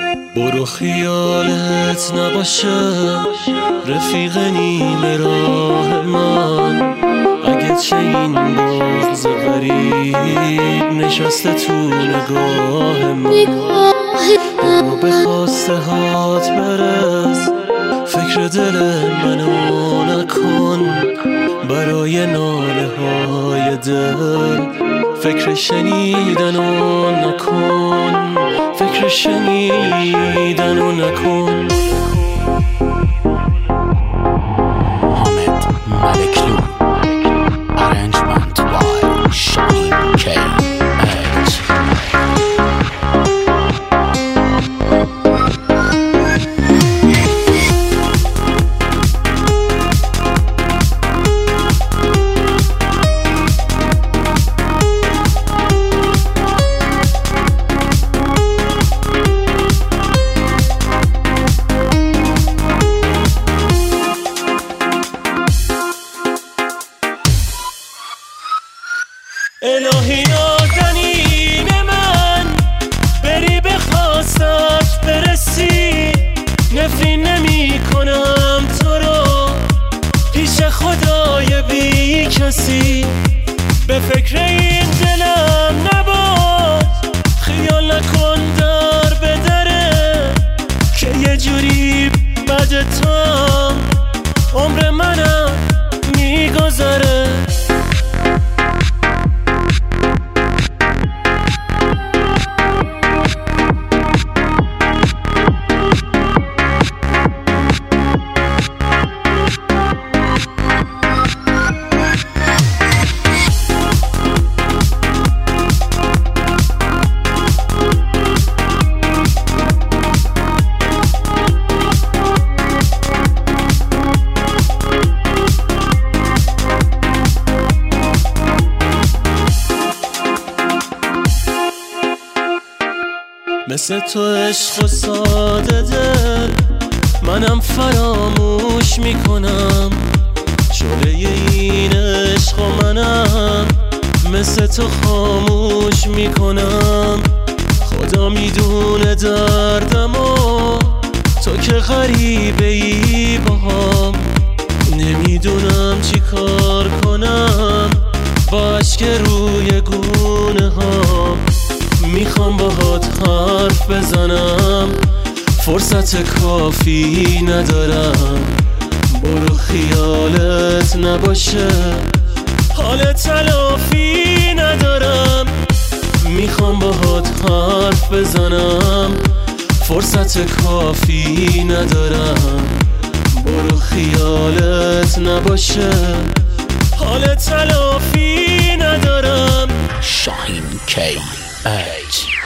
برو خیالت نباشه رفیق نیمه راه من، اگه چه این بغض غریب نشسته تو نگاه من. برو به خواسته هات برس، فکر دل منو نکن، برای ناله های دل فکر شنیدنو نکن، فکر شنیدنو نکن. حامد ملکلو Arrangement by Shahin K. الهی نازنین من، بری به خواستت برسی، نفرین نمی کنم تو رو پیش خدای بی کسی. به فکر این دلم نباش، خیال نکن در به دره که یه جوری بد تو عمر منم میگذره. مثل تو عشق و ساده دل منم فراموش میکنم، شعله این عشق و منم مثل تو خاموش میکنم. خدا میدونه دردم و تو که غریبه ای باهام، نمیدونم چی کار کنم با اشک روی گونه هام. میخوام باهات حرف بزنم فرصت کافی ندارم، برو خیالت نباشه حال تلافی ندارم. میخوام باهات حرف بزنم فرصت کافی ندارم، برو خیالت نباشه حال تلافی ندارم. Shahin K.